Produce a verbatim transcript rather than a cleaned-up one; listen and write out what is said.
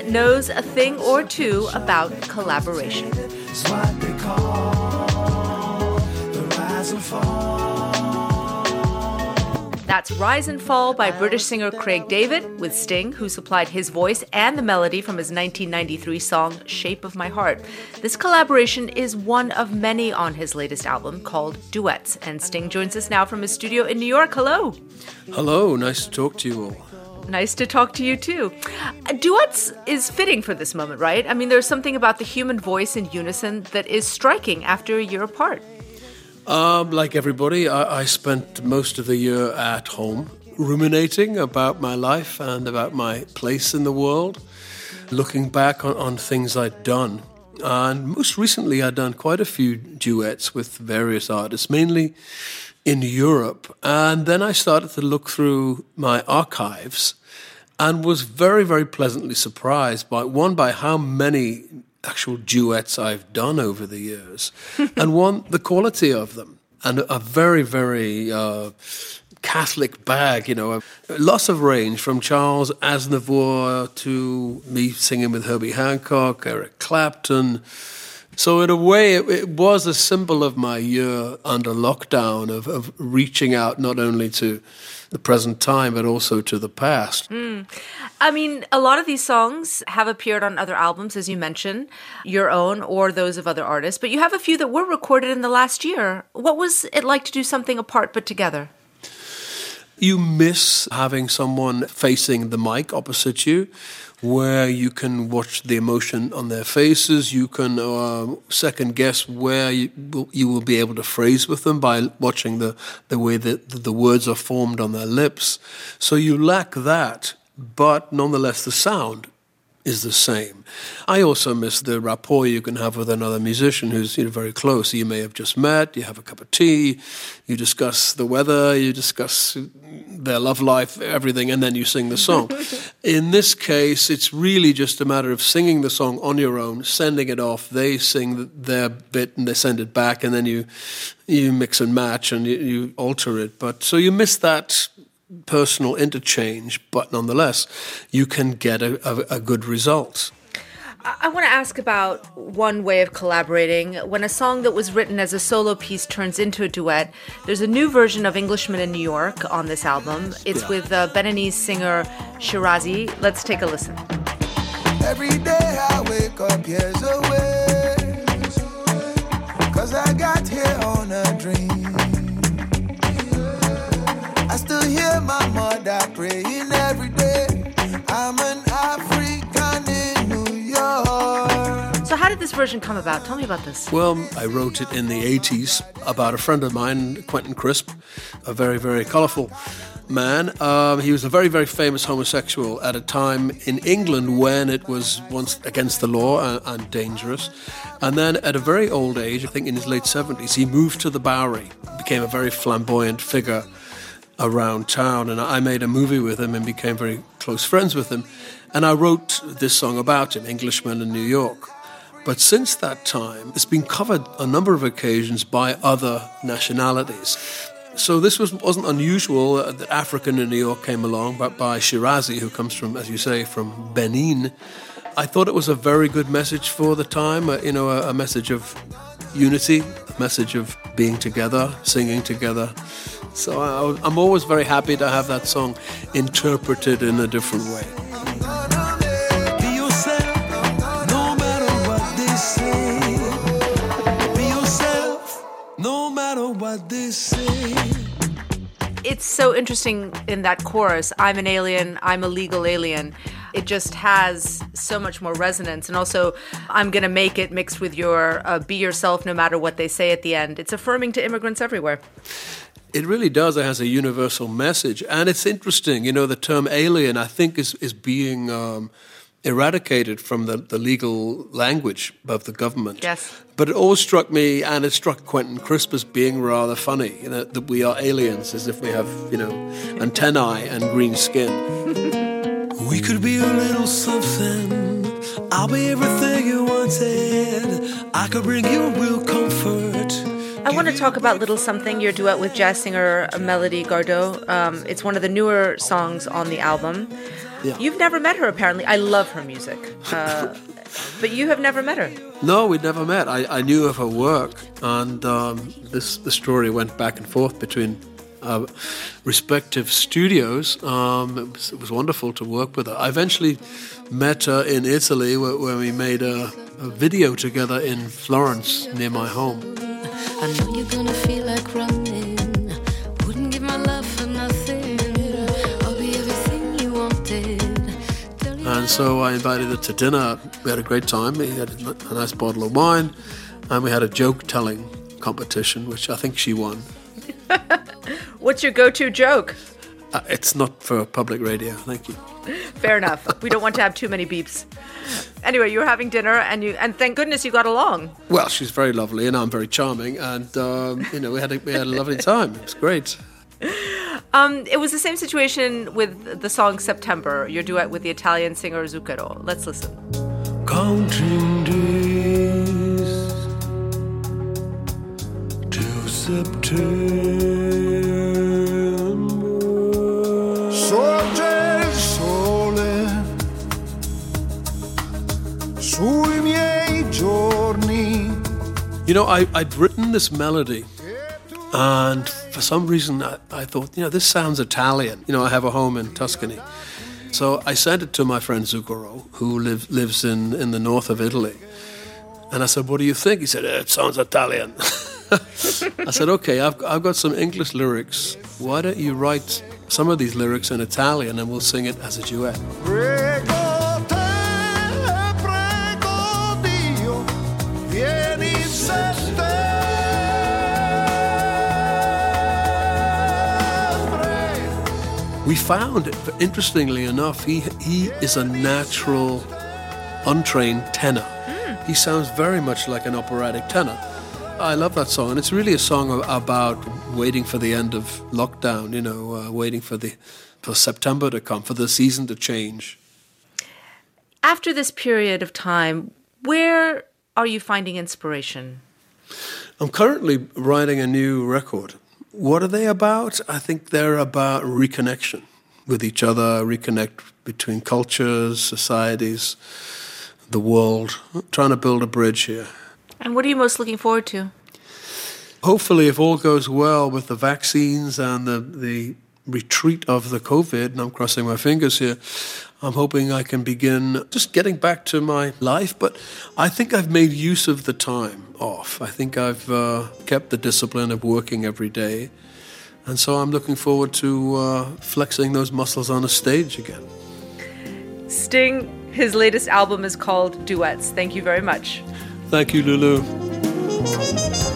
knows a thing or two about collaboration. It's what they call the rise and fall. That's Rise and Fall by British singer Craig David with Sting, who supplied his voice and the melody from his nineteen ninety-three song Shape of My Heart. This collaboration is one of many on his latest album called Duets, and Sting joins us now from his studio in New York. Hello. Hello, nice to talk to you all. Nice to talk to you too. Uh, Duets is fitting for this moment, right? I mean, there's something about the human voice in unison that is striking after a year apart. Um, like everybody, I, I spent most of the year at home, ruminating about my life and about my place in the world, looking back on, on things I'd done. And most recently, I'd done quite a few duets with various artists, mainly in Europe. And then I started to look through my archives and was very, very pleasantly surprised by, one, by how many actual duets I've done over the years, and one, the quality of them, and a very, very uh, Catholic bag, you know, lots of range from Charles Aznavour to me singing with Herbie Hancock, Eric Clapton. So in a way, it, it was a symbol of my year under lockdown, of, of reaching out not only to the present time, but also to the past. Mm. I mean, a lot of these songs have appeared on other albums, as you mentioned, your own or those of other artists, but you have a few that were recorded in the last year. What was it like to do something apart but together? You miss having someone facing the mic opposite you, where you can watch the emotion on their faces. You can uh, second guess where you will, you will be able to phrase with them by watching the, the way that the words are formed on their lips. So you lack that, but nonetheless the sound is the same. I also miss the rapport you can have with another musician who's, you know, very close. You may have just met, you have a cup of tea, you discuss the weather, you discuss their love life, everything, and then you sing the song. In this case, it's really just a matter of singing the song on your own, sending it off, they sing their bit and they send it back, and then you you mix and match and you, you alter it. But so you miss that personal interchange, but nonetheless, you can get a, a, a good result. I want to ask about one way of collaborating. When a song that was written as a solo piece turns into a duet, there's a new version of Englishman in New York on this album. It's yeah. with uh, Beninese singer Shirazi. Let's take a listen. Every day I wake up years away, 'cause I got here on a dream. I still hear my mother praying every day. I'm an African in New York. So how did this version come about? Tell me about this. Well, I wrote it in the eighties about a friend of mine, Quentin Crisp, a very, very colourful man. Um, he was a very, very famous homosexual at a time in England when it was once against the law and, and dangerous. And then at a very old age, I think in his late seventies, he moved to the Bowery, became a very flamboyant figure around town, and I made a movie with him and became very close friends with him. And I wrote this song about him, Englishman in New York. But since that time, it's been covered a number of occasions by other nationalities. So this was, wasn't unusual that African in New York came along, but by Shirazi, who comes from, as you say, from Benin. I thought it was a very good message for the time, uh, you know, a, a message of unity, a message of being together, singing together. So I, I'm always very happy to have that song interpreted in a different way. Be yourself, no matter what they say. Be yourself, no matter what they say. It's so interesting in that chorus, I'm an alien, I'm a legal alien. It just has so much more resonance. And also, I'm going to make it mixed with your uh, be yourself no matter what they say at the end. It's affirming to immigrants everywhere. It really does. It has a universal message. And it's interesting, you know, the term alien, I think, is, is being um, eradicated from the, the legal language of the government. Yes. But it always struck me, and it struck Quentin Crisp as being rather funny, you know, that we are aliens, as if we have, you know, antennae and green skin. We could be a little something. I'll be everything you wanted. I could bring you real comfort. I want to talk about Little Something, your duet with jazz singer Melody Gardot. Um, it's one of the newer songs on the album. Yeah. You've never met her, apparently. I love her music. Uh, but you have never met her. No, we'd never met. I, I knew of her work, and um, this the story went back and forth between our respective studios. Um, it, was, it was wonderful to work with her. I eventually met her in Italy, where, where we made a, a video together in Florence, near my home. I know you're gonna feel like running. Wouldn't give my love for nothing. I'll be everything you wanted. And so I invited her to dinner. We had a great time. We had a nice bottle of wine, and we had a joke-telling competition, which I think she won. What's your go-to joke? Uh, it's not for public radio. Thank you. Fair enough. We don't want to have too many beeps. Anyway, you were having dinner, and you and thank goodness you got along. Well, she's very lovely, and I'm very charming, and um, you know we had a, we had a lovely time. It was great. Um, it was the same situation with the song September, your duet with the Italian singer Zucchero. Let's listen. Counting days till September. Sorge il sole sui miei giorni. You know, I, I'd written this melody, and for some reason I, I thought, you know, this sounds Italian. You know, I have a home in Tuscany. So I sent it to my friend Zucchero, who live, lives in, in the north of Italy. And I said, what do you think? He said, it sounds Italian. I said, okay, I've, I've got some English lyrics. Why don't you write some of these lyrics in Italian and we'll sing it as a duet. Prego te, prego Dio, vieni settembre. We found, interestingly enough, he he is a natural, untrained tenor. Mm. He sounds very much like an operatic tenor. I love that song, and it's really a song about waiting for the end of lockdown, you know, uh, waiting for the for September to come, for the season to change. After this period of time, where are you finding inspiration? I'm currently writing a new record. What are they about? I think they're about reconnection with each other, reconnect between cultures, societies, the world, trying to build a bridge here. And what are you most looking forward to? Hopefully, if all goes well with the vaccines and the, the retreat of the COVID, and I'm crossing my fingers here, I'm hoping I can begin just getting back to my life. But I think I've made use of the time off. I think I've uh, kept the discipline of working every day. And so I'm looking forward to uh, flexing those muscles on a stage again. Sting, his latest album is called Duets. Thank you very much. Thank you, Lulu.